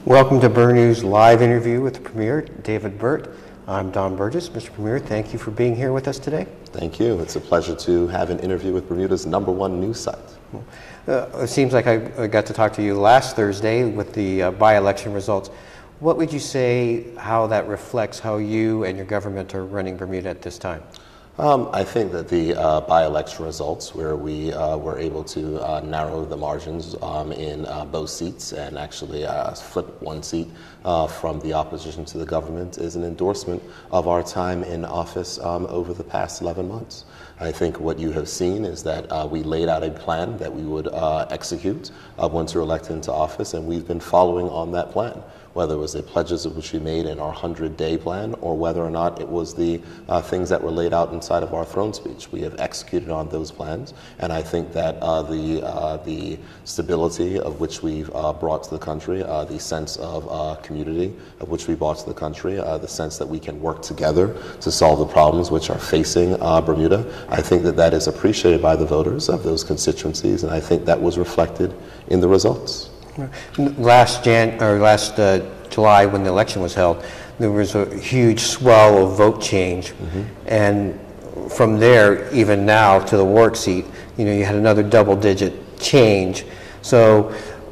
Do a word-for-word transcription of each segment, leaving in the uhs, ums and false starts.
Welcome to Burn News Live interview with the Premier, David Burt. I'm Don Burgess. Mister Premier, thank you for being here with us today. Thank you. It's a pleasure to have an interview with Bermuda's number one news site. Uh, it seems like I, I got to talk to you last Thursday with the uh, by-election results. What would you say how that reflects how you and your government are running Bermuda at this time? Um, I think that the uh, by-election results, where we uh, were able to uh, narrow the margins um, in uh, both seats and actually uh, flip one seat uh, from the opposition to the government, is an endorsement of our time in office um, over the past eleven months. I think what you have seen is that uh, we laid out a plan that we would uh, execute uh, once we're elected into office, and we've been following on that plan, whether it was the pledges of which we made in our hundred-day plan or whether or not it was the uh, things that were laid out inside of our throne speech. We have executed on those plans, and I think that uh, the uh, the stability of which we've uh, brought to the country, uh, the sense of uh, community of which we brought to the country, uh, the sense that we can work together to solve the problems which are facing uh, Bermuda, I think that that is appreciated by the voters of those constituencies, and I think that was reflected in the results. Last Jan or last uh, July, when the election was held, there was a huge swell of vote change, mm-hmm. and from there, even now to the work seat, you know, you had another double-digit change. So,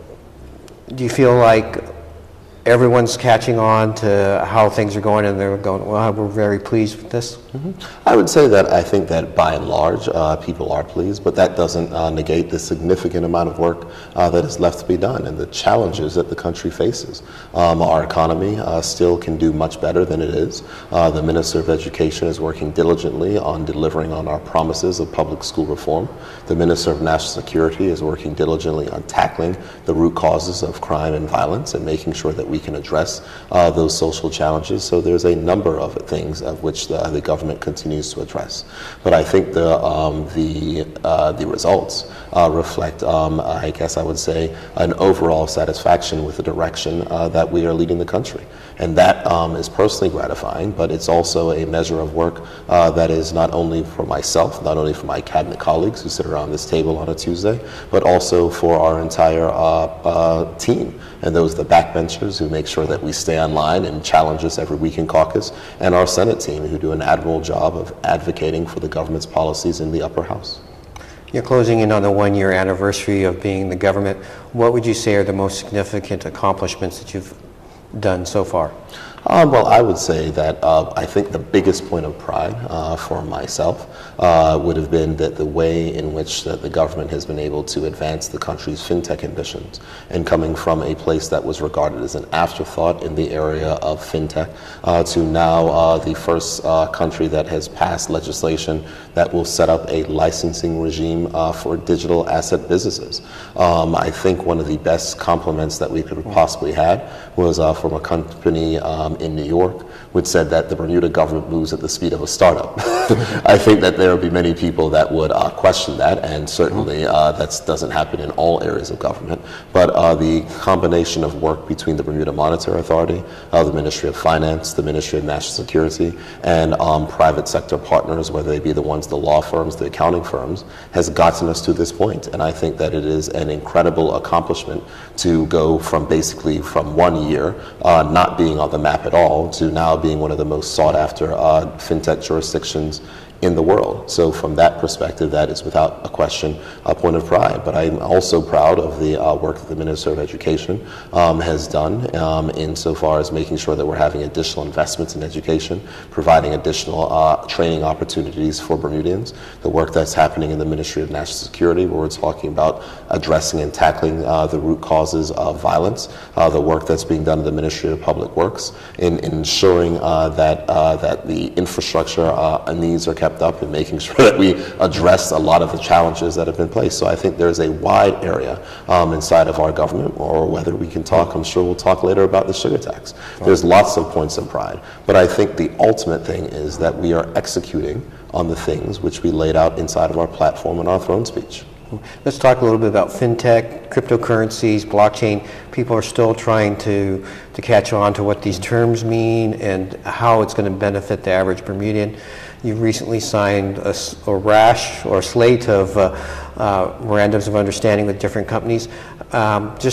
do you feel like everyone's catching on to how things are going, and they're going, well, we're very pleased with this? Mm-hmm. I would say that I think that by and large uh, people are pleased, but that doesn't uh, negate the significant amount of work uh, that is left to be done and the challenges that the country faces. Um, our economy uh, still can do much better than it is. Uh, the Minister of Education is working diligently on delivering on our promises of public school reform. The Minister of National Security is working diligently on tackling the root causes of crime and violence and making sure that we can address uh, those social challenges. So there's a number of things of which the, the government continues to address. But I think the um, the uh, the results uh, reflect, um, I guess I would say, an overall satisfaction with the direction uh, that we are leading the country. And that um, is personally gratifying, but it's also a measure of work uh, that is not only for myself, not only for my cabinet colleagues who sit around this table on a Tuesday, but also for our entire uh, uh, team and those the backbenchers who make sure that we stay online and challenge us every week in caucus, and our Senate team who do an admirable job of advocating for the government's policies in the upper house. You're closing in on the one-year anniversary of being the government. What would you say are the most significant accomplishments that you've done so far? Um, well, I would say that uh, I think the biggest point of pride uh, for myself uh, would have been that the way in which that the government has been able to advance the country's fintech ambitions, and coming from a place that was regarded as an afterthought in the area of fintech uh, to now uh, the first uh, country that has passed legislation that will set up a licensing regime uh, for digital asset businesses. Um, I think one of the best compliments that we could have possibly had was uh, from a company um, in New York, which said that the Bermuda government moves at the speed of a startup. I think that there will be many people that would uh, question that, and certainly uh, that doesn't happen in all areas of government. But uh, the combination of work between the Bermuda Monetary Authority, uh, the Ministry of Finance, the Ministry of National Security, and um, private sector partners, whether they be the ones, the law firms, the accounting firms, has gotten us to this point. And I think that it is an incredible accomplishment to go from basically from one year uh, not being on the map at all to now being one of the most sought after uh, fintech jurisdictions in the world. So from that perspective, that is without a question a point of pride. But I'm also proud of the uh, work that the Minister of Education um, has done um, insofar as making sure that we're having additional investments in education, providing additional uh, training opportunities for Bermudians, the work that's happening in the Ministry of National Security, where we're talking about addressing and tackling uh, the root causes of violence, uh, the work that's being done in the Ministry of Public Works, in, in ensuring uh, that, uh, that the infrastructure uh, needs are kept up and making sure that we address a lot of the challenges that have been placed. So I think there's a wide area um, inside of our government, or whether we can talk, I'm sure we'll talk later about the sugar tax. There's lots of points of pride, but I think the ultimate thing is that we are executing on the things which we laid out inside of our platform and our throne speech. Let's talk a little bit about fintech, cryptocurrencies, blockchain. People are still trying to, to catch on to what these terms mean and how it's going to benefit the average Bermudian. You recently signed a, a rash or a slate of uh, uh, memorandums of understanding with different companies. Um, just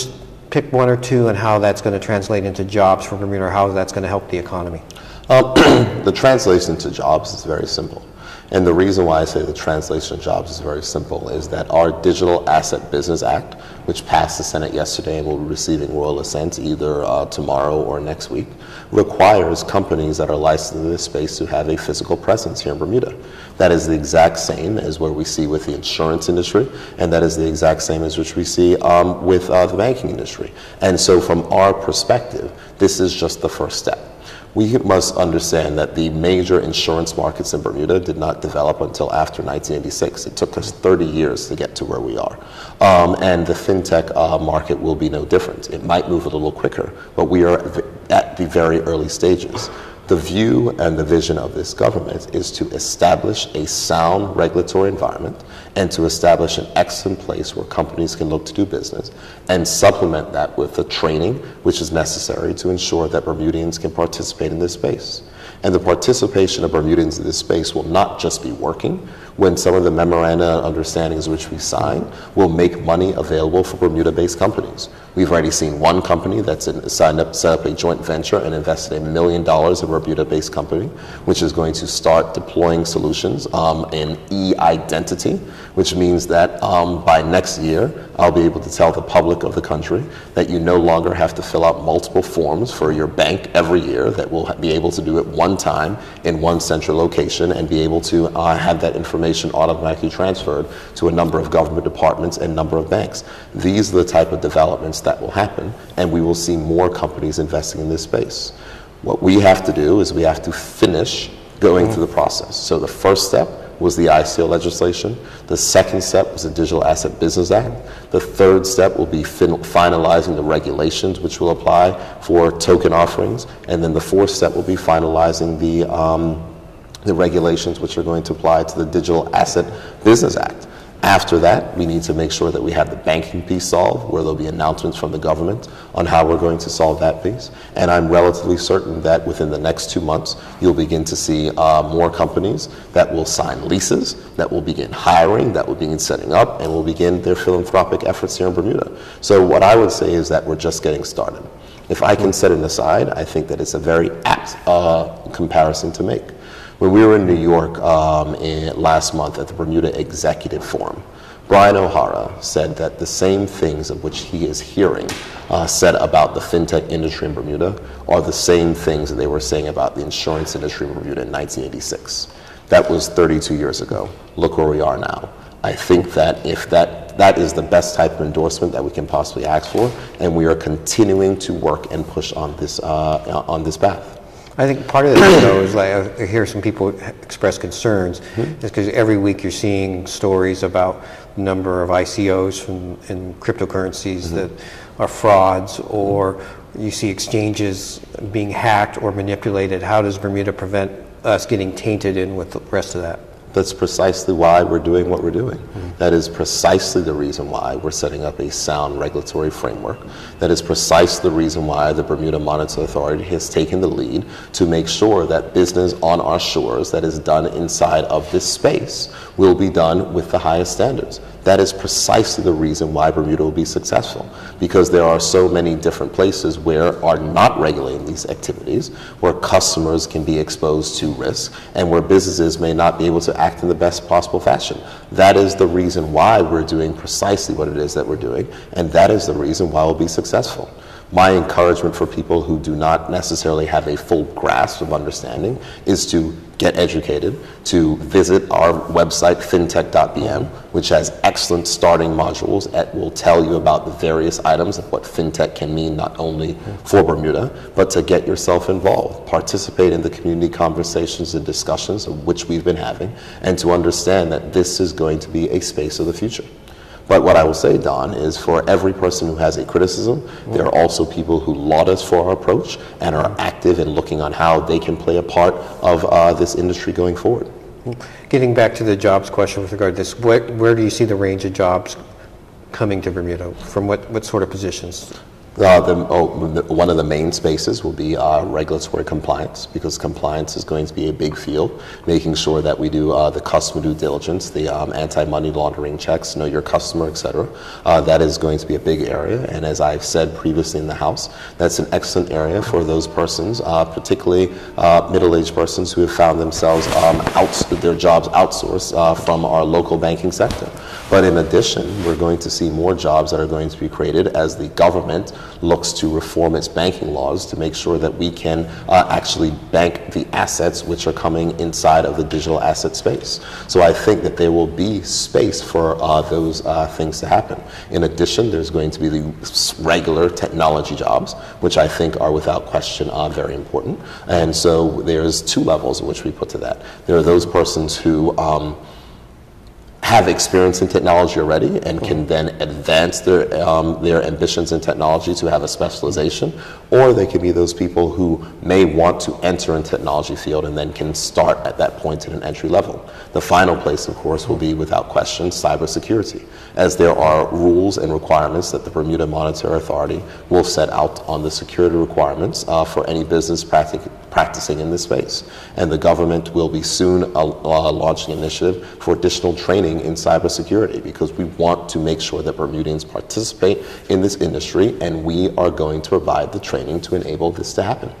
pick one or two and how that's going to translate into jobs for Bermuda, or how that's going to help the economy. Um, the translation to jobs is very simple. And the reason why I say the translation of jobs is very simple is that our Digital Asset Business Act, which passed the Senate yesterday and will be receiving royal assent either uh, tomorrow or next week, requires companies that are licensed in this space to have a physical presence here in Bermuda. That is the exact same as what we see with the insurance industry, and that is the exact same as which we see um, with uh, the banking industry. And so from our perspective, this is just the first step. We must understand that the major insurance markets in Bermuda did not develop until after nineteen eighty-six. It took us thirty years to get to where we are. Um, and the fintech uh, market will be no different. It might move a little quicker, but we are at the very early stages. The view and the vision of this government is to establish a sound regulatory environment and to establish an excellent place where companies can look to do business, and supplement that with the training which is necessary to ensure that Bermudians can participate in this space. And the participation of Bermudians in this space will not just be working. When some of the memoranda and understandings which we sign will make money available for Bermuda-based companies. We've already seen one company that's in, signed up, set up a joint venture and invested a million dollars in a Bermuda-based company, which is going to start deploying solutions um, in e-identity, which means that um, by next year, I'll be able to tell the public of the country that you no longer have to fill out multiple forms for your bank every year, that we'll be able to do it one time in one central location and be able to uh, have that information automatically transferred to a number of government departments and number of banks. These are the type of developments that will happen, and we will see more companies investing in this space. What we have to do is we have to finish going mm-hmm. through the process. So the first step was the I C O legislation. The second step was the Digital Asset Business Act. The third step will be fin- finalizing the regulations which will apply for token offerings. And then the fourth step will be finalizing the, um, the regulations which are going to apply to the Digital Asset Business Act. After that, we need to make sure that we have the banking piece solved, where there'll be announcements from the government on how we're going to solve that piece. And I'm relatively certain that within the next two months, you'll begin to see uh, more companies that will sign leases, that will begin hiring, that will begin setting up, and will begin their philanthropic efforts here in Bermuda. So what I would say is that we're just getting started. If I can set it aside, I think that it's a very apt uh, comparison to make. When we were in New York um, in, last month at the Bermuda Executive Forum, Brian O'Hara said that the same things of which he is hearing uh, said about the fintech industry in Bermuda are the same things that they were saying about the insurance industry in Bermuda in nineteen eighty-six. That was thirty-two years ago. Look where we are now. I think that if that that is the best type of endorsement that we can possibly ask for, and we are continuing to work and push on this uh, on this path. I think part of this, though, is like I hear some people express concerns, mm-hmm. is because every week you're seeing stories about the number of I C Os from, in cryptocurrencies mm-hmm. that are frauds, or you see exchanges being hacked or manipulated. How does Bermuda prevent us getting tainted in with the rest of that? That's precisely why we're doing what we're doing. Mm-hmm. That is precisely the reason why we're setting up a sound regulatory framework. That is precisely the reason why the Bermuda Monetary Authority has taken the lead to make sure that business on our shores that is done inside of this space will be done with the highest standards. That is precisely the reason why Bermuda will be successful, because there are so many different places where are not regulating these activities, where customers can be exposed to risk, and where businesses may not be able to act in the best possible fashion. That is the reason why we're doing precisely what it is that we're doing, and that is the reason why we'll be successful. My encouragement for people who do not necessarily have a full grasp of understanding is to get educated, to visit our website, fintech dot b m, which has excellent starting modules that will tell you about the various items of what fintech can mean, not only for Bermuda, but to get yourself involved, participate in the community conversations and discussions of which we've been having, and to understand that this is going to be a space of the future. But what I will say, Don, is for every person who has a criticism, mm-hmm. there are also people who laud us for our approach and are active in looking on how they can play a part of uh, this industry going forward. Getting back to the jobs question with regard to this, what, where do you see the range of jobs coming to Bermuda? From what, what sort of positions? Uh, the, oh, the, one of the main spaces will be uh, regulatory compliance, because compliance is going to be a big field, making sure that we do uh, the customer due diligence, the um, anti-money laundering checks, know your customer, et cetera. Uh, that is going to be a big area, and as I've said previously in the House, that's an excellent area for those persons, uh, particularly uh, middle-aged persons who have found themselves um, out, their jobs outsourced uh, from our local banking sector. But in addition, we're going to see more jobs that are going to be created as the government looks to reform its banking laws to make sure that we can uh, actually bank the assets which are coming inside of the digital asset space. So I think that there will be space for uh, those uh, things to happen. In addition, there's going to be the regular technology jobs, which I think are without question uh, very important. And so there's two levels in which we put to that. There are those persons who um, have experience in technology already and can then advance their um, their ambitions in technology to have a specialization, or they can be those people who may want to enter in technology field and then can start at that point at an entry level. The final place, of course, will be without question cybersecurity, as there are rules and requirements that the Bermuda Monetary Authority will set out on the security requirements uh, for any business practic practicing in this space. And the government will be soon uh, uh, launching an initiative for additional training in cybersecurity, because we want to make sure that Bermudians participate in this industry, and we are going to provide the training to enable this to happen.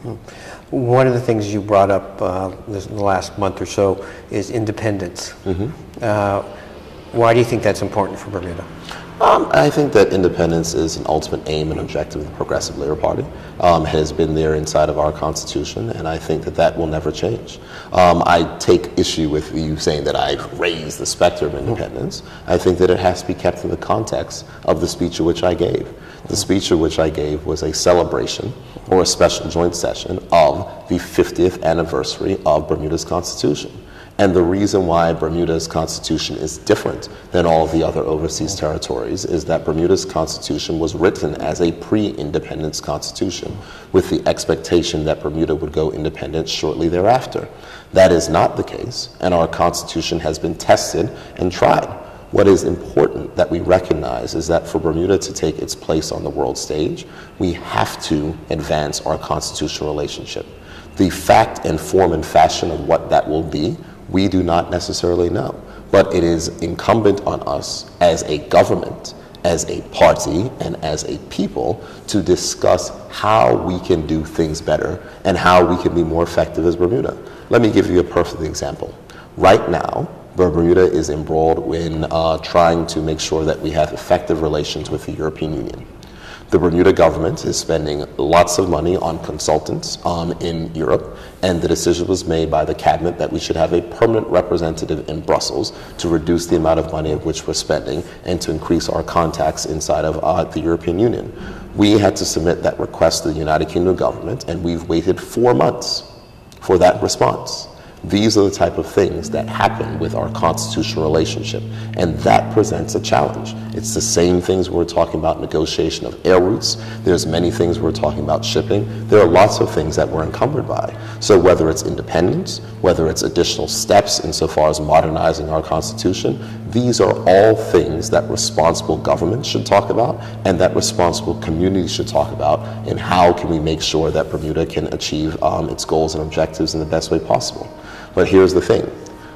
One of the things you brought up uh, this, in the last month or so is independence. Mm-hmm. uh, why do you think that's important for Bermuda? Um, I think that independence is an ultimate aim and objective of the Progressive Labor Party. Um, has been there inside of our Constitution, and I think that that will never change. Um, I take issue with you saying that I've raised the specter of independence. I think that it has to be kept in the context of the speech which I gave. The speech which I gave was a celebration or a special joint session of the fiftieth anniversary of Bermuda's Constitution. And the reason why Bermuda's Constitution is different than all of the other overseas territories is that Bermuda's Constitution was written as a pre-independence constitution, with the expectation that Bermuda would go independent shortly thereafter. That is not the case, and our Constitution has been tested and tried. What is important that we recognize is that for Bermuda to take its place on the world stage, we have to advance our constitutional relationship. The fact and form and fashion of what that will be, we do not necessarily know, but it is incumbent on us as a government, as a party, and as a people to discuss how we can do things better and how we can be more effective as Bermuda. Let me give you a perfect example. Right now, Bermuda is embroiled in uh, trying to make sure that we have effective relations with the European Union. The Bermuda government is spending lots of money on consultants um, in Europe, and the decision was made by the cabinet that we should have a permanent representative in Brussels to reduce the amount of money of which we're spending and to increase our contacts inside of uh, the European Union. We had to submit that request to the United Kingdom government, and we've waited four months for that response. These are the type of things that happen with our constitutional relationship, and that presents a challenge. It's the same things we're talking about negotiation of air routes. There's many things we're talking about shipping. There are lots of things that we're encumbered by. So whether it's independence, whether it's additional steps insofar as modernizing our Constitution, these are all things that responsible government should talk about and that responsible community should talk about, and how can we make sure that Bermuda can achieve um, its goals and objectives in the best way possible. But here's the thing.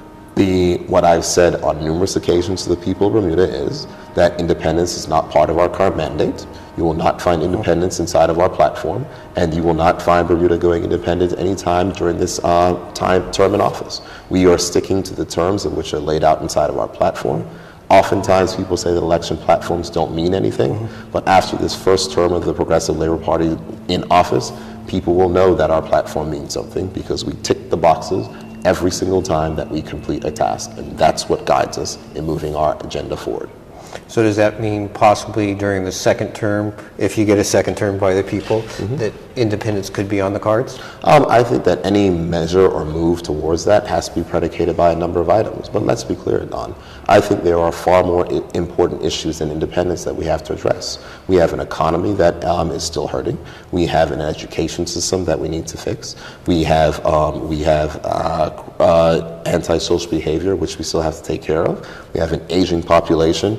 The, what I've said on numerous occasions to the people of Bermuda is that independence is not part of our current mandate. You will not find independence inside of our platform, and you will not find Bermuda going independent anytime during this uh, time term in office. We are sticking to the terms of which are laid out inside of our platform. Oftentimes people say that election platforms don't mean anything, mm-hmm. but after this first term of the Progressive Labor Party in office, people will know that our platform means something, because we tick the boxes every single time that we complete a task, and that's what guides us in moving our agenda forward. So does that mean possibly during the second term, if you get a second term by the people, mm-hmm. that independence could be on the cards? Um, I think that any measure or move towards that has to be predicated by a number of items. But let's be clear, Don. I think there are far more I- important issues than independence that we have to address. We have an economy that um, is still hurting. We have an education system that we need to fix. We have um, we have uh, uh, antisocial behavior, which we still have to take care of. We have an aging population. We have an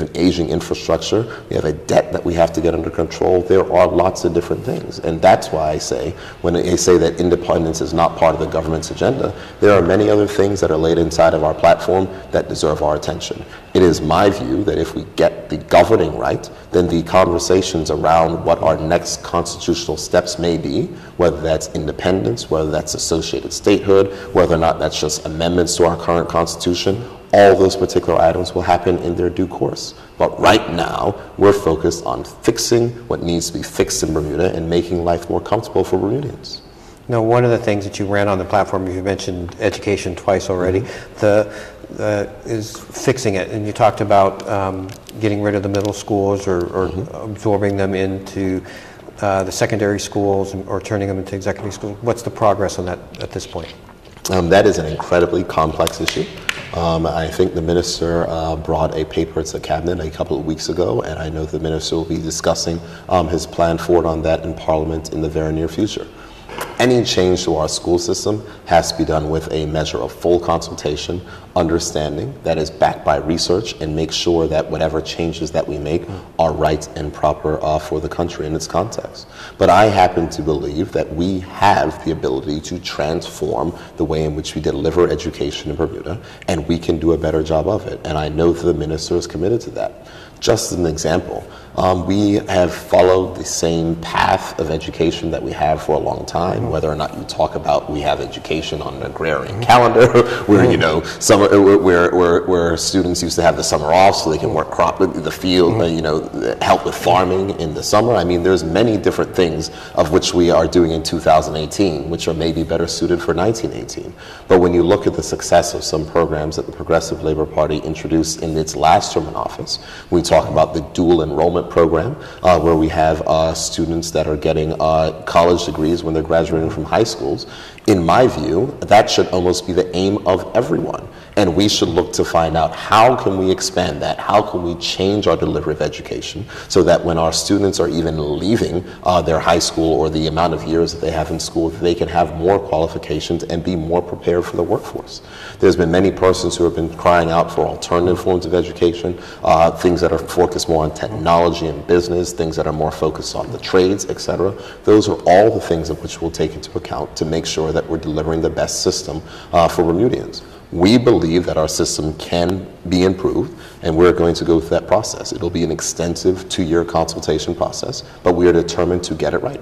an aging infrastructure. We have a debt that we have to get under control. There are lots of different things. And that's why I say, when I say that independence is not part of the government's agenda, there are many other things that are laid inside of our platform that deserve our attention. It is my view that if we get the governing right, then the conversations around what our next constitutional steps may be, whether that's independence, whether that's associated statehood, whether or not that's just amendments to our current constitution, all those particular items will happen in their due course. But right now, we're focused on fixing what needs to be fixed in Bermuda and making life more comfortable for Bermudians. Now, one of the things that you ran on the platform, you mentioned education twice already, the uh, is fixing it. And you talked about um, getting rid of the middle schools or, or mm-hmm. absorbing them into uh, the secondary schools or turning them into executive schools. What's the progress on that at this point? Um, that is an incredibly complex issue. Um, I think the minister uh, brought a paper to cabinet a couple of weeks ago, and I know the minister will be discussing um, his plan forward on that in Parliament in the very near future. Any change to our school system has to be done with a measure of full consultation, understanding that is backed by research, and make sure that whatever changes that we make are right and proper uh, for the country in its context. But I happen to believe that we have the ability to transform the way in which we deliver education in Bermuda, and we can do a better job of it. And I know that the minister is committed to that. Just as an example, um, we have followed the same path of education that we have for a long time, whether or not you talk about we have education on an agrarian calendar, where, you know, summer, where, where, where students used to have the summer off so they can work crop the field, uh, you know, help with farming in the summer. I mean, there's many different things of which we are doing in two thousand eighteen, which are maybe better suited for nineteen eighteen. But when you look at the success of some programs that the Progressive Labor Party introduced in its last term in office, we talk about the dual enrollment program, uh, where we have uh, students that are getting uh, college degrees when they're graduating from high schools. In my view, that should almost be the aim of everyone. And we should look to find out how can we expand that, how can we change our delivery of education so that when our students are even leaving uh, their high school or the amount of years that they have in school, they can have more qualifications and be more prepared for the workforce. There's been many persons who have been crying out for alternative forms of education, uh, things that are focused more on technology and business, things that are more focused on the trades, et cetera. Those are all the things of which we'll take into account to make sure that we're delivering the best system uh, for Bermudians. We believe that our system can be improved, and we're going to go through that process. It'll be an extensive two-year consultation process, but we are determined to get it right.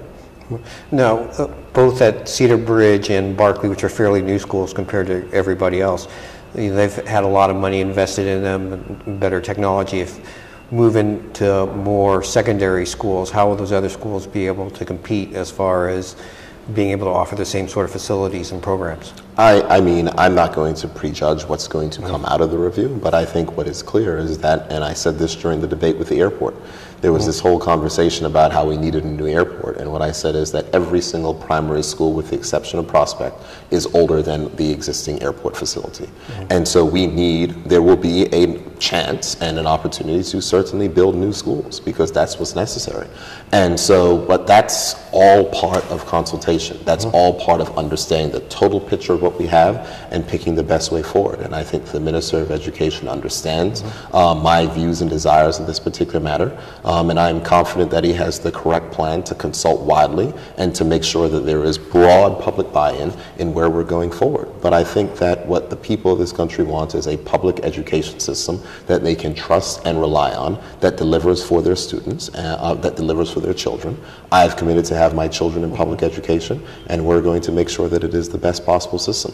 Now, uh, both at Cedar Bridge and Berkeley, which are fairly new schools compared to everybody else, you know, they've had a lot of money invested in them, and better technology. If moving to more secondary schools, how will those other schools be able to compete as far as being able to offer the same sort of facilities and programs? I, I mean, I'm not going to prejudge what's going to come out of the review, but I think what is clear is that, and I said this during the debate with the airport, there was this whole conversation about how we needed a new airport, and what I said is that every single primary school, with the exception of Prospect, is older than the existing airport facility. Mm-hmm. And so we need, there will be a chance and an opportunity to certainly build new schools, because that's what's necessary. And so, but that's all part of consultation. That's mm-hmm. all part of understanding the total picture of what we have and picking the best way forward. And I think the Minister of Education understands mm-hmm. uh, my views and desires in this particular matter. Um, and I'm confident that he has the correct plan to consult widely and to make sure that there is broad public buy-in in where we're going forward. But I think that what the people of this country want is a public education system that they can trust and rely on, that delivers for their students, uh, that delivers for their children. I've committed to have my children in public education, and we're going to make sure that it is the best possible system.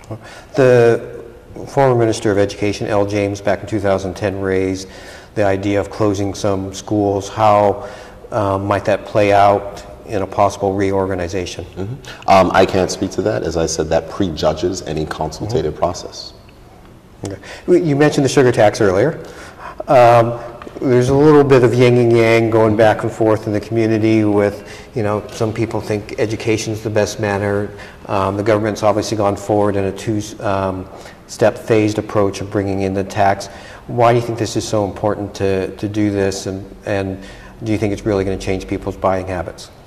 The former Minister of Education, L. James, back in two thousand ten raised the idea of closing some schools. How um, might that play out in a possible reorganization? Mm-hmm. um, I can't speak to that. As I said, that prejudges any consultative mm-hmm. process. Okay. You mentioned the sugar tax earlier. Um, there's a little bit of yin and yang going back and forth in the community with, you know, some people think education is the best manner. Um, the government's obviously gone forward in a two-step um, phased approach of bringing in the tax. Why do you think this is so important to, to do this, and, and do you think it's really going to change people's buying habits?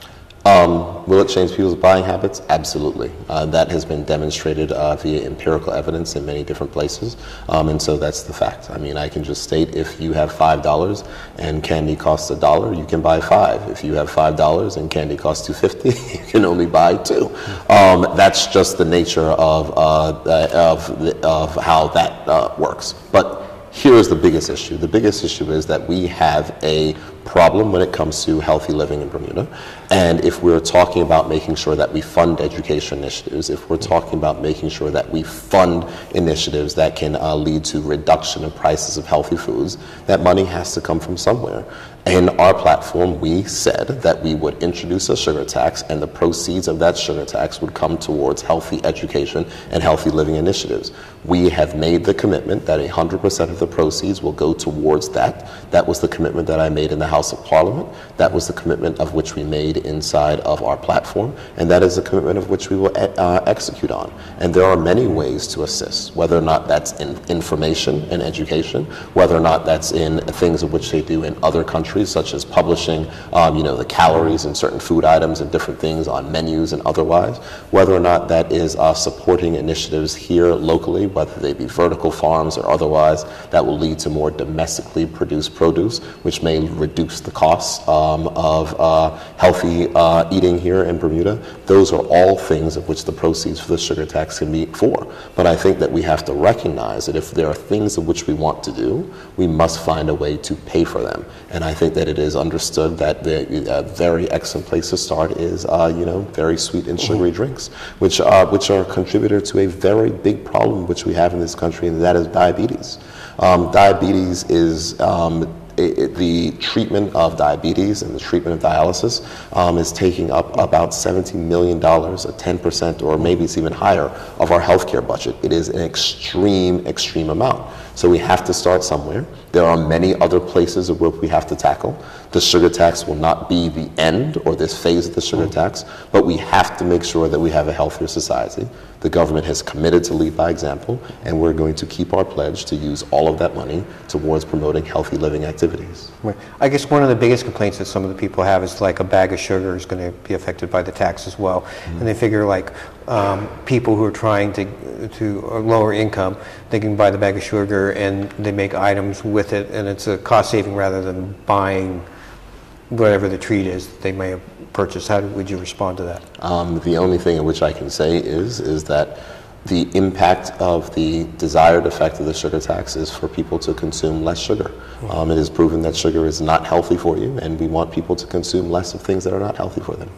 Um, will it change people's buying habits? Absolutely. Uh, that has been demonstrated uh, via empirical evidence in many different places, um, and so that's the fact. I mean, I can just state if you have five dollars and candy costs a dollar, you can buy five. If you have five dollars and candy costs two fifty, you can only buy two. Um, that's just the nature of uh, of the, of how that uh, works. But here is the biggest issue. The biggest issue is that we have a problem when it comes to healthy living in Bermuda. And if we're talking about making sure that we fund education initiatives, if we're talking about making sure that we fund initiatives that can uh, lead to reduction in prices of healthy foods, that money has to come from somewhere. In our platform, we said that we would introduce a sugar tax, and the proceeds of that sugar tax would come towards healthy education and healthy living initiatives. We have made the commitment that one hundred percent of the proceeds will go towards that. That was the commitment that I made in the House of Parliament. That was the commitment of which we made inside of our platform, and that is a commitment of which we will uh, execute on. And there are many ways to assist, whether or not that's in information and education, whether or not that's in things of which they do in other countries, such as publishing, um, you know, the calories in certain food items and different things on menus and otherwise, whether or not that is uh, supporting initiatives here locally, whether they be vertical farms or otherwise, that will lead to more domestically produced produce, which may reduce the costs um, of uh, healthy uh, eating here in Bermuda. Those are all things of which the proceeds for the sugar tax can be for. But I think that we have to recognize that if there are things of which we want to do, we must find a way to pay for them. And I think that it is understood that the uh, very excellent place to start is, uh, you know, very sweet and sugary drinks, which are, which are a contributor to a very big problem which we have in this country, and that is diabetes. Um, diabetes is um, It, it, the treatment of diabetes and the treatment of dialysis um, is taking up about seventeen million dollars, a ten percent or maybe it's even higher of our healthcare budget. It is an extreme, extreme amount. So we have to start somewhere. There are many other places where we have to tackle. The sugar tax will not be the end or this phase of the sugar tax, but we have to make sure that we have a healthier society. The government has committed to lead by example, and we're going to keep our pledge to use all of that money towards promoting healthy living activities. I guess one of the biggest complaints that some of the people have is like a bag of sugar is going to be affected by the tax as well. Mm-hmm. And they figure like um, people who are trying to to a lower income, they can buy the bag of sugar and they make items with it, and it's a cost saving rather than buying whatever the treat is that they may have purchased. How would you respond to that? Um, the only thing in which I can say is is that the impact of the desired effect of the sugar tax is for people to consume less sugar. Um, it is proven that sugar is not healthy for you, and we want people to consume less of things that are not healthy for them.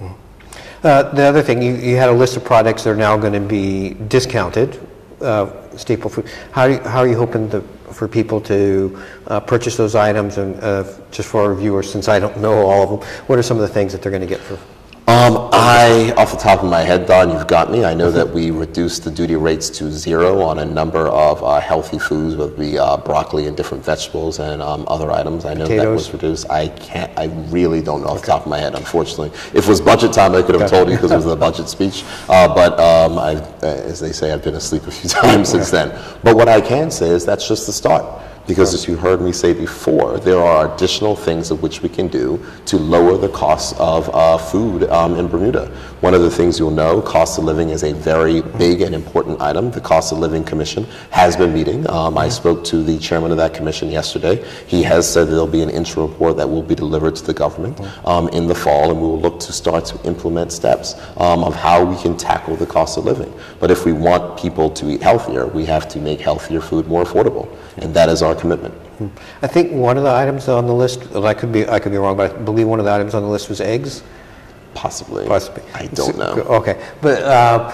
Uh, the other thing, you, you had a list of products that are now going to be discounted, uh, staple food. How, do you, how are you hoping to, for people to uh, purchase those items? And uh, just for our viewers, since I don't know all of them, what are some of the things that they're going to get for? Um, I, off the top of my head, Don, you've got me. I know that we reduced the duty rates to zero on a number of uh, healthy foods, whether it be uh, broccoli and different vegetables and um, other items. I know Potatoes. that was reduced. I can't, I really don't know off the top of my head, unfortunately. If it was budget time, I could have told you because it was the budget speech. Uh, but um, I, uh, as they say, I've been asleep a few times since then. But what I can say is that's just the start. Because as you heard me say before, there are additional things of which we can do to lower the cost of uh, food um, in Bermuda. One of the things you'll know, cost of living is a very big and important item. The Cost of Living Commission has been meeting. Um, I spoke to the chairman of that commission yesterday. He has said that there'll be an interim report that will be delivered to the government um, in the fall, and we will look to start to implement steps um, of how we can tackle the cost of living. But if we want people to eat healthier, we have to make healthier food more affordable, and that is our commitment. I think one of the items on the list, and I could be I could be wrong, but I believe one of the items on the list was eggs. Possibly. Possibly. I don't know. Okay, but uh,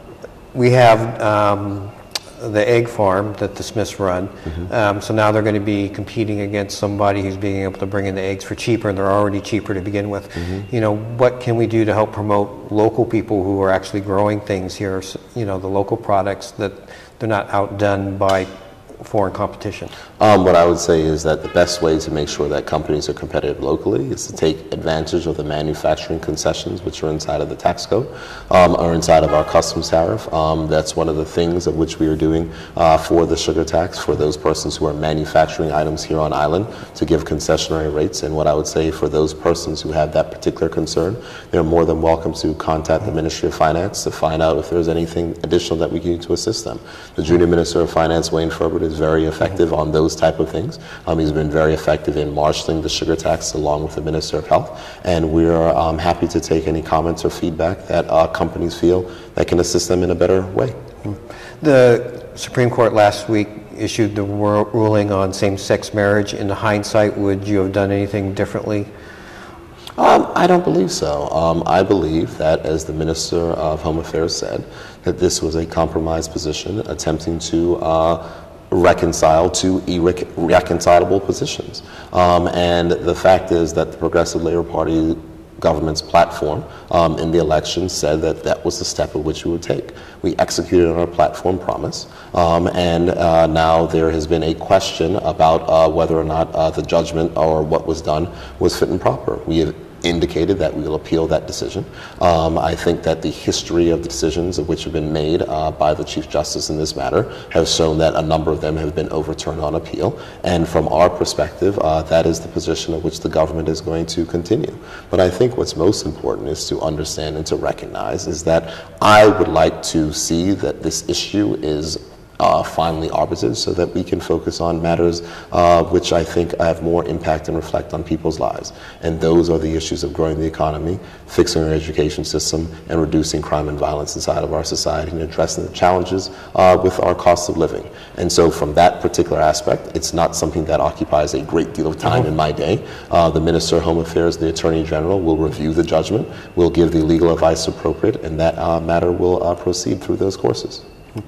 we have um, the egg farm that the Smiths run. Mm-hmm. Um, so now they're going to be competing against somebody who's being able to bring in the eggs for cheaper, and they're already cheaper to begin with. Mm-hmm. You know, what can we do to help promote local people who are actually growing things here? You know, the local products, that they're not outdone by foreign competition? Um, what I would say is that the best way to make sure that companies are competitive locally is to take advantage of the manufacturing concessions which are inside of the tax code um, or inside of our customs tariff. Um, that's one of the things of which we are doing uh, for the sugar tax for those persons who are manufacturing items here on island to give concessionary rates. And what I would say for those persons who have that particular concern, they're more than welcome to contact the Ministry of Finance to find out if there's anything additional that we can do to assist them. The Junior Minister of Finance, Wayne Furbert, is very effective on those type of things. Um, he's been very effective in marshaling the sugar tax along with the Minister of Health, and we're um, happy to take any comments or feedback that uh, companies feel that can assist them in a better way. The Supreme Court last week issued the ruling on same-sex marriage. In hindsight, would you have done anything differently? Um, I don't believe so. Um, I believe that, as the Minister of Home Affairs said, that this was a compromise position attempting to uh, reconcile two irreconcilable positions. Um, and the fact is that the Progressive Labor Party government's platform um, in the election said that that was the step at which we would take. We executed on our platform promise, um, and uh, now there has been a question about uh, whether or not uh, the judgment or what was done was fit and proper. We have indicated that we will appeal that decision. Um, I think that the history of the decisions of which have been made uh, by the Chief Justice in this matter has shown that a number of them have been overturned on appeal. And from our perspective, uh, that is the position of which the government is going to continue. But I think what's most important is to understand and to recognize is that I would like to see that this issue is Uh, finally arbitrage so that we can focus on matters uh, which I think have more impact and reflect on people's lives. And those are the issues of growing the economy, fixing our education system, and reducing crime and violence inside of our society and addressing the challenges uh, with our cost of living. And so from that particular aspect, it's not something that occupies a great deal of time in my day. Uh, the Minister of Home Affairs, the Attorney General, will review the judgment, will give the legal advice appropriate, and that uh, matter will uh, proceed through those courses.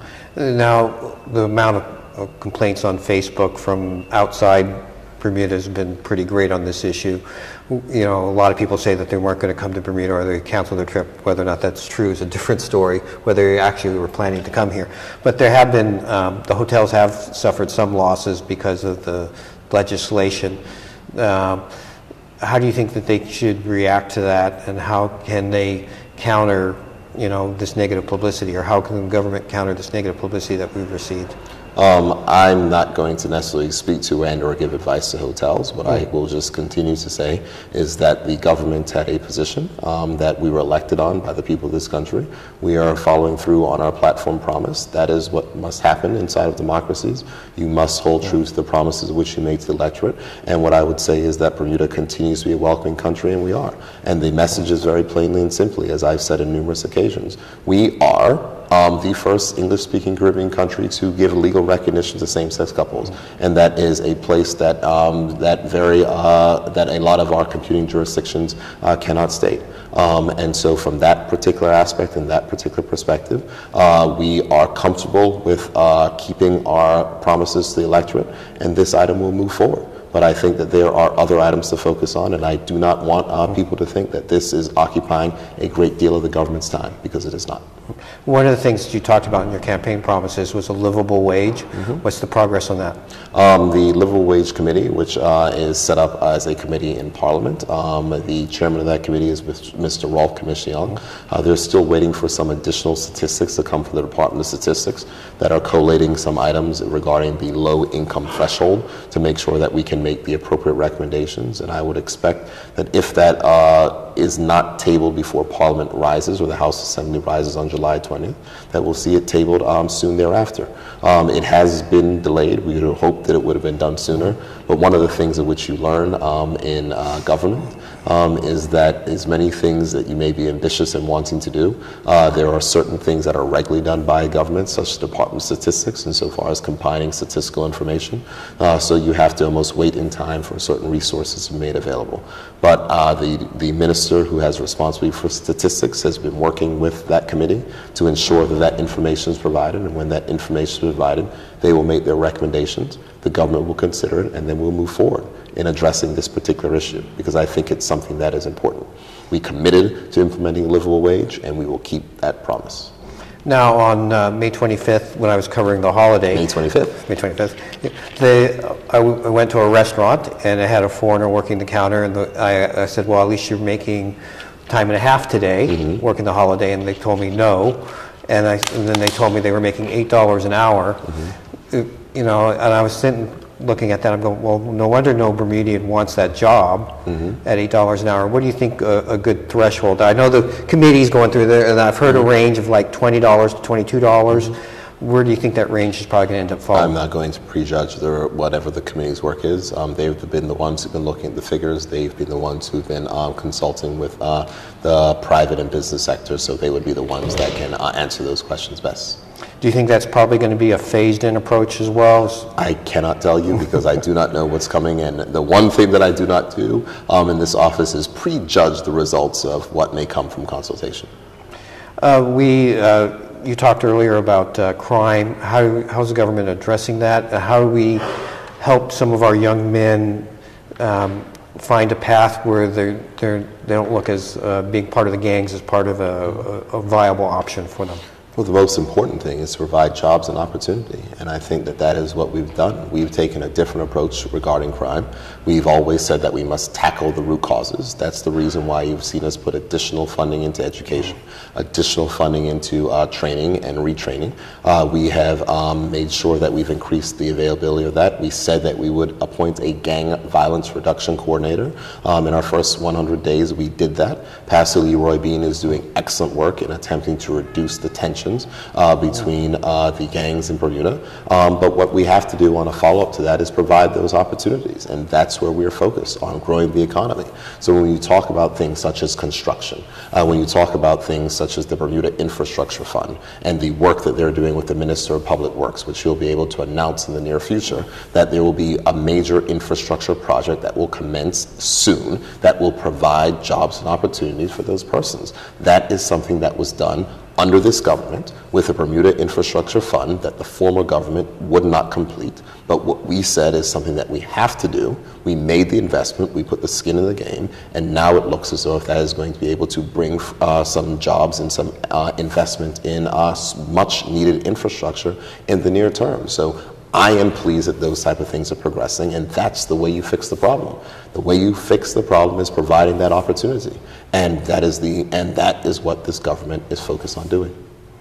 Now, the amount of, of complaints on Facebook from outside Bermuda has been pretty great on this issue. You know, a lot of people say that they weren't going to come to Bermuda or they canceled their trip. Whether or not that's true is a different story, whether they actually were planning to come here. But there have been, um, the hotels have suffered some losses because of the legislation. Um, how do you think that they should react to that, and how can they counter you know, this negative publicity, or how can the government counter this negative publicity that we've received? Um, I'm not going to necessarily speak to and or give advice to hotels. What I will just continue to say is that the government had a position um, that we were elected on by the people of this country. We are following through on our platform promise. That is what must happen inside of democracies. You must hold true to the promises which you make to the electorate. And what I would say is that Bermuda continues to be a welcoming country, and we are. And the message is very plainly and simply, as I've said on numerous occasions, we are Um, the first English-speaking Caribbean country to give legal recognition to same-sex couples, and that is a place that um, that very uh, that a lot of our competing jurisdictions uh, cannot state. Um, and so, from that particular aspect and that particular perspective, uh, we are comfortable with uh, keeping our promises to the electorate, and this item will move forward. But I think that there are other items to focus on, and I do not want uh, people to think that this is occupying a great deal of the government's time, because it is not. One of the things that you talked about in your campaign promises was a livable wage. Mm-hmm. What's the progress on that? Um, the Livable Wage Committee, which uh, is set up as a committee in Parliament, um, the chairman of that committee is Mister Rolf Commission. Uh, they're still waiting for some additional statistics to come from the Department of Statistics that are collating some items regarding the low income threshold to make sure that we can make the appropriate recommendations. And I would expect that if that uh, is not tabled before Parliament rises or the House Assembly rises on July twentieth, that we'll see it tabled um, soon thereafter. Um, it has been delayed. We would have hoped that it would have been done sooner. But one of the things in which you learn um, in uh, government um, is that as many things that you may be ambitious in wanting to do, uh, there are certain things that are regularly done by government, such as the Department of Statistics, insofar as compiling statistical information. Uh, so you have to almost wait in time for certain resources to be made available. But uh, the, the minister who has responsibility for statistics has been working with that committee to ensure that that information is provided, and when that information is provided, they will make their recommendations, the government will consider it, and then we'll move forward in addressing this particular issue, because I think it's something that is important. We committed to implementing a livable wage, and we will keep that promise. Now, on uh, May twenty-fifth, when I was covering the holiday... May twenty-fifth. May twenty-fifth. They, I, w- I went to a restaurant, and I had a foreigner working the counter, and the, I, I said, well, at least you're making time and a half today, mm-hmm. working the holiday, and they told me no. And, I, and then they told me they were making eight dollars an hour. Mm-hmm. It, you know, and I was sitting looking at that, I'm going, well, no wonder no Bermudian wants that job mm-hmm. at eight dollars an hour. What do you think a, a good threshold? I know the committee's going through there, and I've heard mm-hmm. a range of like twenty dollars to twenty-two dollars. Mm-hmm. Where do you think that range is probably going to end up falling? I'm not going to prejudge the, whatever the committee's work is. Um, they've been the ones who've been looking at the figures. They've been the ones who've been um, consulting with uh, the private and business sector, so they would be the ones that can uh, answer those questions best. Do you think that's probably going to be a phased-in approach as well? I cannot tell you because I do not know what's coming. And the one thing that I do not do um, in this office is prejudge the results of what may come from consultation. Uh, we, uh, you talked earlier about uh, crime. How, how's the government addressing that? Uh, how do we help some of our young men um, find a path where they're, they're, they don't look as uh, being part of the gangs as part of a, a, a viable option for them? Well, the most important thing is to provide jobs and opportunity, and I think that that is what we've done. We've taken a different approach regarding crime. We've always said that we must tackle the root causes. That's the reason why you've seen us put additional funding into education, additional funding into uh, training and retraining. Uh, we have um, made sure that we've increased the availability of that. We said that we would appoint a gang violence reduction coordinator. Um, in our first one hundred days, we did that. Pastor Leroy Bean is doing excellent work in attempting to reduce the tension Uh, between uh, the gangs in Bermuda. Um, but what we have to do on a follow-up to that is provide those opportunities, and that's where we're focused on growing the economy. So when you talk about things such as construction, uh, when you talk about things such as the Bermuda Infrastructure Fund and the work that they're doing with the Minister of Public Works, which you'll be able to announce in the near future, that there will be a major infrastructure project that will commence soon that will provide jobs and opportunities for those persons. That is something that was done under this government with a Bermuda Infrastructure Fund that the former government would not complete. But what we said is something that we have to do. We made the investment, we put the skin in the game, and now it looks as though if that is going to be able to bring uh, some jobs and some uh, investment in uh, much needed infrastructure in the near term. So I am pleased that those type of things are progressing, and that's the way you fix the problem. The way you fix the problem is providing that opportunity, and that is the and that is what this government is focused on doing.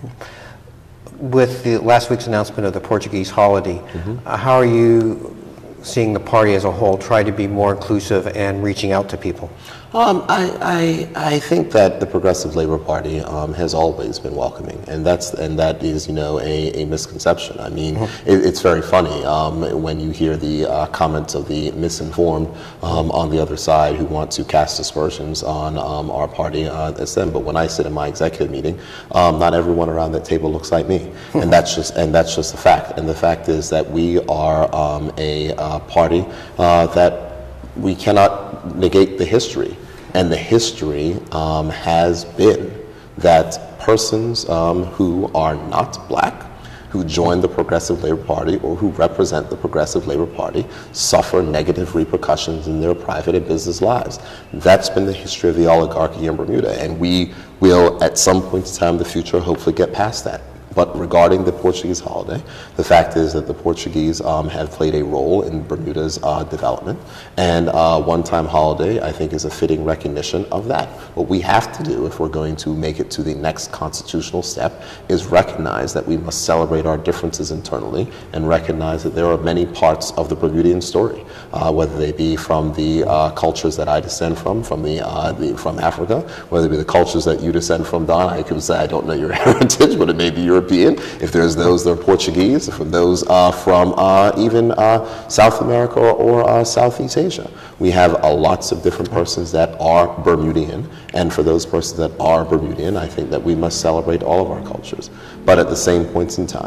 With the last week's announcement of the Portuguese holiday, mm-hmm. uh, how are you seeing the party as a whole try to be more inclusive and reaching out to people? Um, I, I I think that the Progressive Labor Party um, has always been welcoming, and that's and that is you know a, a misconception. I mean, mm-hmm. it, it's very funny um, when you hear the uh, comments of the misinformed um, on the other side who want to cast aspersions on um, our party uh, as them. But when I sit in my executive meeting, um, not everyone around that table looks like me, mm-hmm. and that's just and that's just a fact. And the fact is that we are um, a uh, party uh, that we cannot negate the history. And the history um, has been that persons um, who are not black, who join the Progressive Labor Party or who represent the Progressive Labor Party, suffer negative repercussions in their private and business lives. That's been the history of the oligarchy in Bermuda, and we will, at some point in time in the future, hopefully get past that. But regarding the Portuguese holiday, the fact is that the Portuguese um, have played a role in Bermuda's uh, development, and uh, one-time holiday, I think, is a fitting recognition of that. What we have to do if we're going to make it to the next constitutional step is recognize that we must celebrate our differences internally and recognize that there are many parts of the Bermudian story, uh, whether they be from the uh, cultures that I descend from, from the, uh, the from Africa, whether it be the cultures that you descend from, Don. I can say I don't know your heritage, but it may be European. If there's those that are Portuguese, from those uh, from uh, even uh, South America or, or uh, Southeast Asia. We have uh, lots of different persons that are Bermudian, and for those persons that are Bermudian, I think that we must celebrate all of our cultures. But at the same points in time,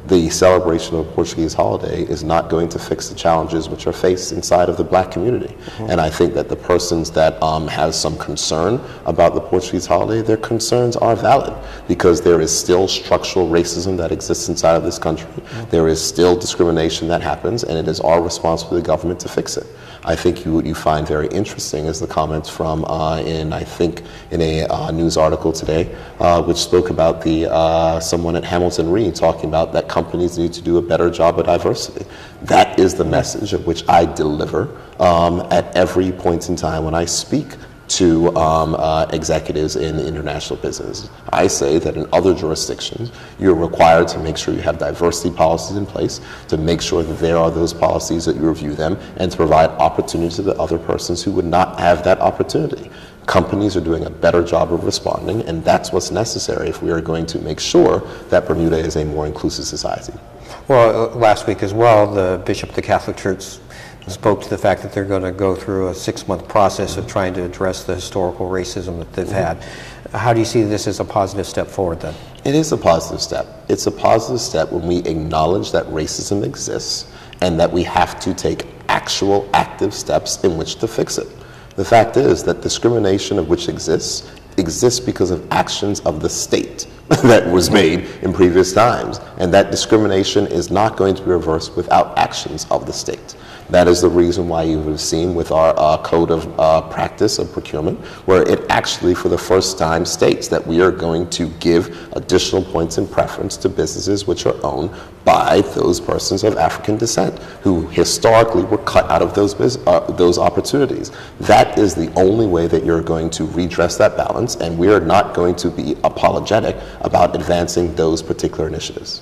the celebration of a Portuguese holiday is not going to fix the challenges which are faced inside of the black community. Mm-hmm. And I think that the persons that um, have some concern about the Portuguese holiday, their concerns are valid, because there is still structural racism that exists inside of this country. Mm-hmm. There is still discrimination that happens, and it is our responsibility, the government, to fix it. I think you, what you find very interesting is the comments from, uh, in I think, in a uh, news article today, uh, which spoke about the uh, someone at Hamilton Reed talking about that companies need to do a better job of diversity. That is the message of which I deliver um, at every point in time when I speak to um, uh, executives in international business. I say that in other jurisdictions, you're required to make sure you have diversity policies in place, to make sure that there are those policies, that you review them, and to provide opportunities to the other persons who would not have that opportunity. Companies are doing a better job of responding, and that's what's necessary if we are going to make sure that Bermuda is a more inclusive society. Well, uh, last week as well, the Bishop of the Catholic Church spoke to the fact that they're going to go through a six-month process of trying to address the historical racism that they've Mm-hmm. had. How do you see this as a positive step forward then? It is a positive step. It's a positive step when we acknowledge that racism exists and that we have to take actual active steps in which to fix it. The fact is that discrimination of which exists exists because of actions of the state that was made in previous times, and that discrimination is not going to be reversed without actions of the state. That is the reason why you have seen with our uh, code of uh, practice of procurement, where it actually for the first time states that we are going to give additional points in preference to businesses which are owned by those persons of African descent who historically were cut out of those bus- uh, those opportunities. That is the only way that you're going to redress that balance, and we are not going to be apologetic about advancing those particular initiatives.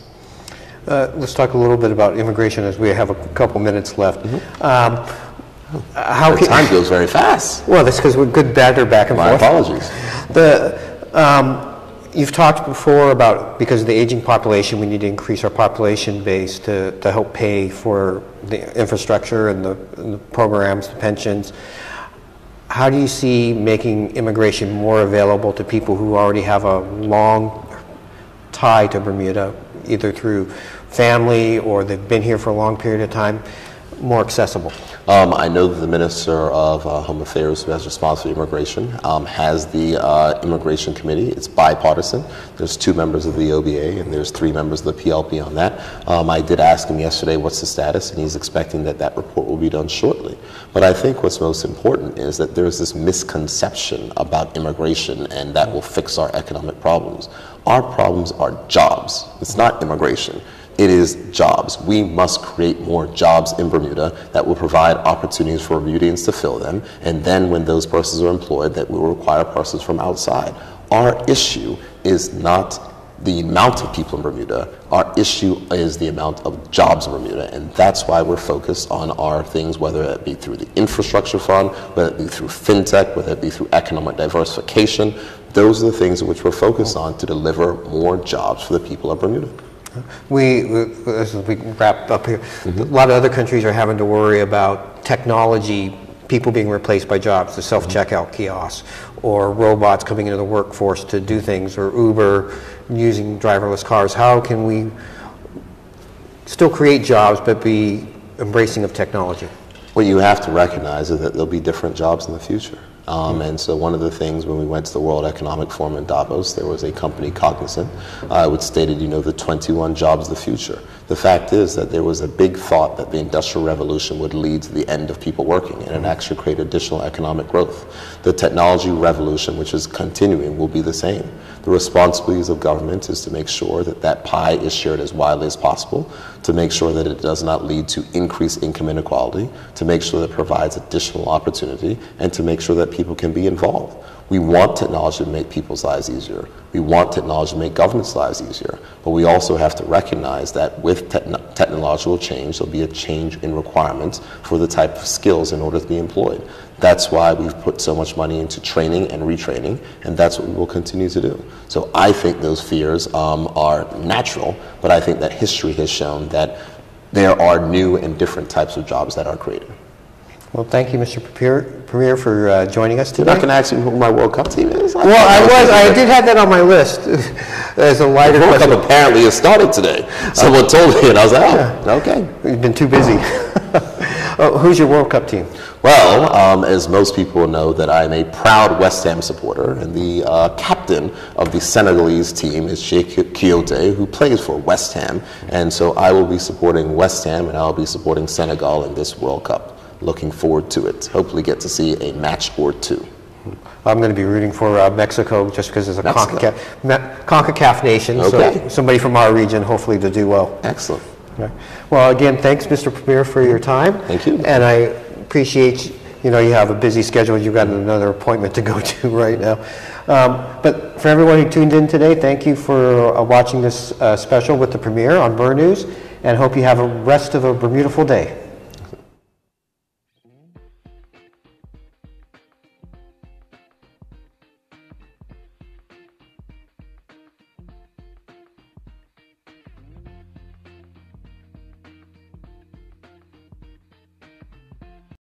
Uh, let's talk a little bit about immigration as we have a couple minutes left. Mm-hmm. um, how the can, time goes very fast. Well, that's because we're good banter back and My forth. apologies. The, um, you've talked before about, because of the aging population, we need to increase our population base to, to help pay for the infrastructure and the, and the programs, the pensions. How do you see making immigration more available to people who already have a long tie to Bermuda, either through family or they've been here for a long period of time, more accessible? Um, I know that the Minister of uh, Home Affairs, who has responsibility for immigration, um, has the uh, Immigration Committee. It's bipartisan. There's two members of the O B A and there's three members of the P L P on that. Um, I did ask him yesterday what's the status, and he's expecting that that report will be done shortly. But I think what's most important is that there's this misconception about immigration and that will fix our economic problems. Our problems are jobs. It's not immigration. It is jobs. We must create more jobs in Bermuda that will provide opportunities for Bermudians to fill them, and then when those persons are employed, that will require persons from outside. Our issue is not the amount of people in Bermuda. Our issue is the amount of jobs in Bermuda, and that's why we're focused on our things, whether it be through the infrastructure fund, whether it be through fintech, whether it be through economic diversification. Those are the things which we're focused on to deliver more jobs for the people of Bermuda. We, we- as we wrap up here, mm-hmm. a lot of other countries are having to worry about technology, people being replaced by jobs, the self-checkout mm-hmm. kiosks, or robots coming into the workforce to do things, or Uber using driverless cars. How can we still create jobs but be embracing of technology? What you have to recognize is that there'll be different jobs in the future. Um, and so one of the things when we went to the World Economic Forum in Davos, there was a company, Cognizant, uh, which stated, you know, the twenty-one jobs of the future. The fact is that there was a big thought that the Industrial Revolution would lead to the end of people working, and it actually create additional economic growth. The technology revolution, which is continuing, will be the same. The responsibilities of government is to make sure that that pie is shared as widely as possible, to make sure that it does not lead to increased income inequality, to make sure that it provides additional opportunity, and to make sure that people can be involved. We want technology to make people's lives easier. We want technology to make government's lives easier. But we also have to recognize that with te- technological change, there'll be a change in requirements for the type of skills in order to be employed. That's why we've put so much money into training and retraining, and that's what we will continue to do. So I think those fears um, are natural, but I think that history has shown that there are new and different types of jobs that are created. Well, thank you, Mister Premier, Premier for uh, joining us You're today. not going to ask me who my World Cup team is? Well, I was. I did have that on my list as a lighter The World question. Cup apparently has started today. Someone told me, and I was like, oh, okay. You've been too busy. Oh, who's your World Cup team? Well, um, as most people know, that I'm a proud West Ham supporter, and the uh, captain of the Senegalese team is Cheikh Kouyaté, who plays for West Ham, and so I will be supporting West Ham, and I'll be supporting Senegal in this World Cup. Looking forward to it. Hopefully get to see a match or two. I'm going to be rooting for uh, Mexico just because it's a Mexico. CONCACAF, Me- CONCACAF nation, Okay. so somebody from our region hopefully to do well. Excellent. Okay. Well, again, thanks, Mister Premier, for your time. Thank you. And I appreciate, you know, you have a busy schedule. You've got another appointment to go to right now. Um, but for everyone who tuned in today, thank you for uh, watching this uh, special with the Premier on Burr News, and hope you have a rest of a beautiful day.